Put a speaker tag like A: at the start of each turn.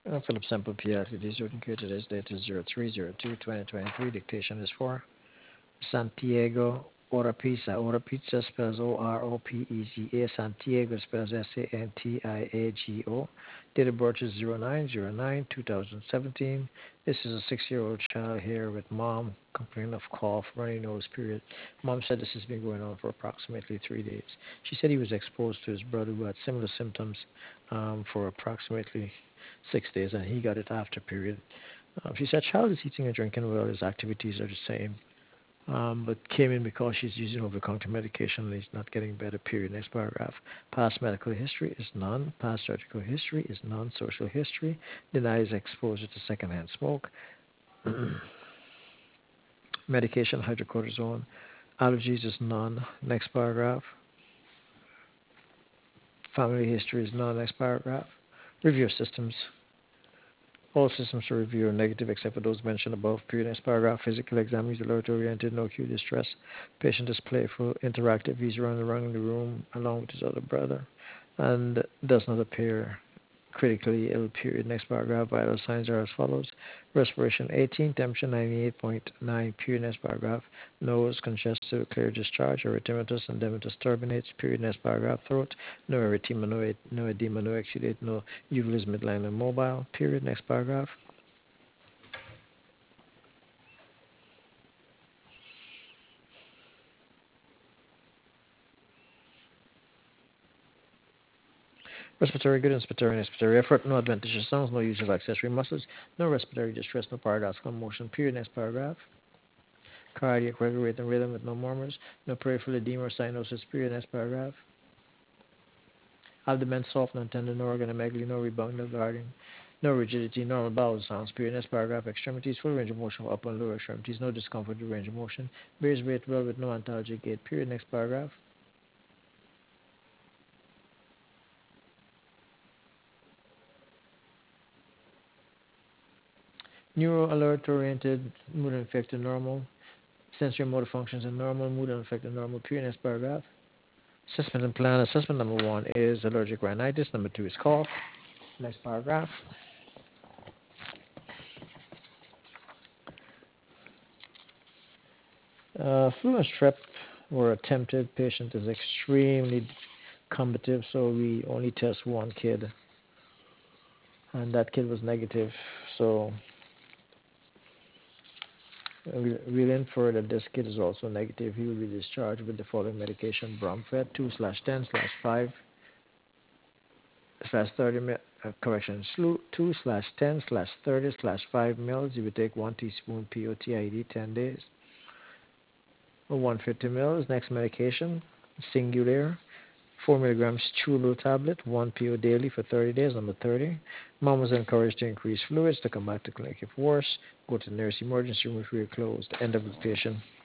A: Philip Sample PLTD student here. Today's date is 03/02/2023. Dictation is for Santiago Oropesa. Oropesa spells Oropeza. Santiago spells Santiago. Date of birth is 09/09/2017. This is a 6-year-old child here with mom complaining of cough, runny nose, period. Mom said this has been going on for approximately 3 days. She said he was exposed to his brother who had similar symptoms for approximately 6 days, and he got it after, period. She said child is eating and drinking well. His activities are the same, but came in because she's using over-the-counter medication and he's not getting better, period. Next paragraph. Past medical history is none. Past surgical history is none. Social history denies exposure to secondhand smoke. Medication, hydrocortisone. Allergies is none. Next paragraph. Family history is none. Next paragraph. Review systems. All systems to review are negative except for those mentioned above. Period. Next paragraph. Physical exam is alert oriented, no acute distress. Patient is playful, interactive. He's running around in the room along with his other brother and does not appear critically ill. Period. Next paragraph. Vital signs are as follows: respiration 18, temperature 98.9. Period. Next paragraph. Nose congested, clear discharge, erythematous and edematous turbinates. Period. Next paragraph. Throat no erythema, no edema, no exudate, no uvulus midline immobile. Period. Next paragraph. Respiratory good, inspiratory, and expiratory effort, no adventitious sounds, no use of accessory muscles, no respiratory distress, no paradoxical motion. Period. Next paragraph. Cardiac regular rate and rhythm with no murmurs, no peripheral edema or cyanosis. Period. Next paragraph. Abdomen soft, non tender, no organomegaly, no rebound, no guarding, no rigidity, normal bowel sounds. Period. Next paragraph. Extremities, full range of motion for upper and lower extremities, no discomfort with range of motion. Bears rate well with no antalgic gait. Period. Next paragraph. Neuro alert oriented, mood and affected normal. Sensory and motor functions are normal, mood and affected normal. Period. Next paragraph. Assessment and plan. Assessment number 1 is allergic rhinitis. Number 2 is cough. Next paragraph. Flu and strep were attempted. Patient is extremely combative, so we only test one kid, and that kid was negative. So we'll infer that this kid is also negative. He will be discharged with the following medication: Bromfed 2/10/5 slash 30 correction, 2/10/30/5 mils. You would take 1 teaspoon POTID 10 days. 150 mils. Next medication, Singulair, 4 milligrams Chulo tablet, 1 PO daily for 30 days. Number 30. Mom was encouraged to increase fluids to come back to clinic if worse. Go to the nearest emergency room if we are closed. End of the patient.